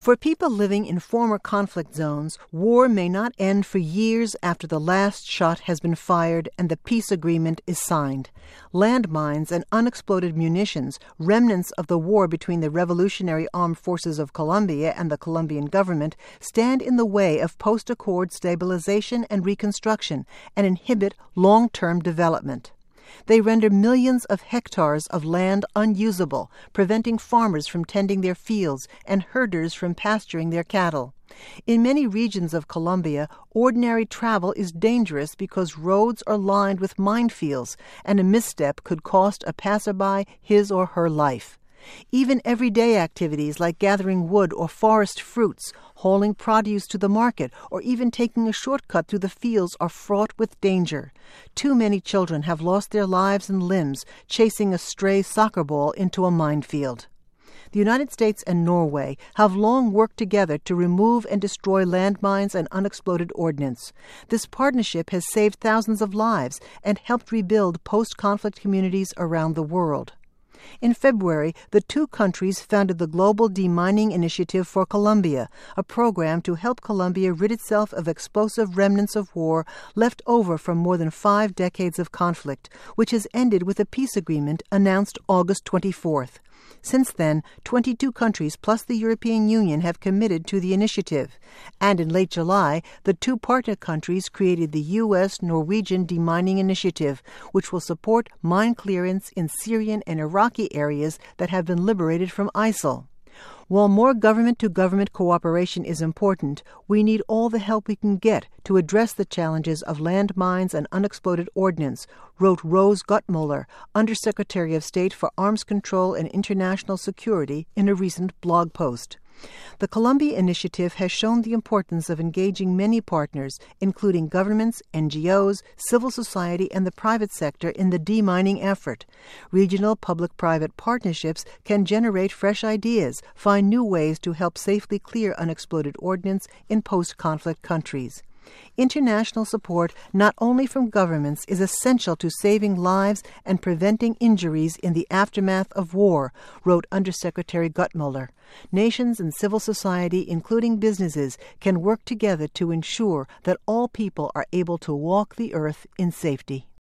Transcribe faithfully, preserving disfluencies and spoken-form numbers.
For people living in former conflict zones, war may not end for years after the last shot has been fired and the peace agreement is signed. Landmines and unexploded munitions, remnants of the war between the Revolutionary Armed Forces of Colombia and the Colombian government, stand in the way of post-accord stabilization and reconstruction and inhibit long-term development. They render millions of hectares of land unusable, preventing farmers from tending their fields and herders from pasturing their cattle. In many regions of Colombia, ordinary travel is dangerous because roads are lined with minefields, and a misstep could cost a passerby his or her life. Even everyday activities like gathering wood or forest fruits, hauling produce to the market, or even taking a shortcut through the fields are fraught with danger. Too many children have lost their lives and limbs chasing a stray soccer ball into a minefield. The United States and Norway have long worked together to remove and destroy landmines and unexploded ordnance. This partnership has saved thousands of lives and helped rebuild post-conflict communities around the world. In February, the two countries founded the Global Demining Initiative for Colombia, a program to help Colombia rid itself of explosive remnants of war left over from more than five decades of conflict, which has ended with a peace agreement announced August twenty-fourth. Since then, twenty-two countries plus the European Union have committed to the initiative. And in late July, the two partner countries created the U S Norwegian Demining Initiative, which will support mine clearance in Syrian and Iraqi areas that have been liberated from ISIL. While more government-to-government cooperation is important, we need all the help we can get to address the challenges of landmines and unexploded ordnance, wrote Rose Gutmuller, Undersecretary of State for Arms Control and International Security, in a recent blog post. The Colombia Initiative has shown the importance of engaging many partners, including governments, N G Os, civil society, and the private sector in the demining effort. Regional public-private partnerships can generate fresh ideas, find new ways to help safely clear unexploded ordnance in post-conflict countries. International support, not only from governments, is essential to saving lives and preventing injuries in the aftermath of war, wrote Undersecretary Gutmuller. Nations and civil society, including businesses, can work together to ensure that all people are able to walk the earth in safety.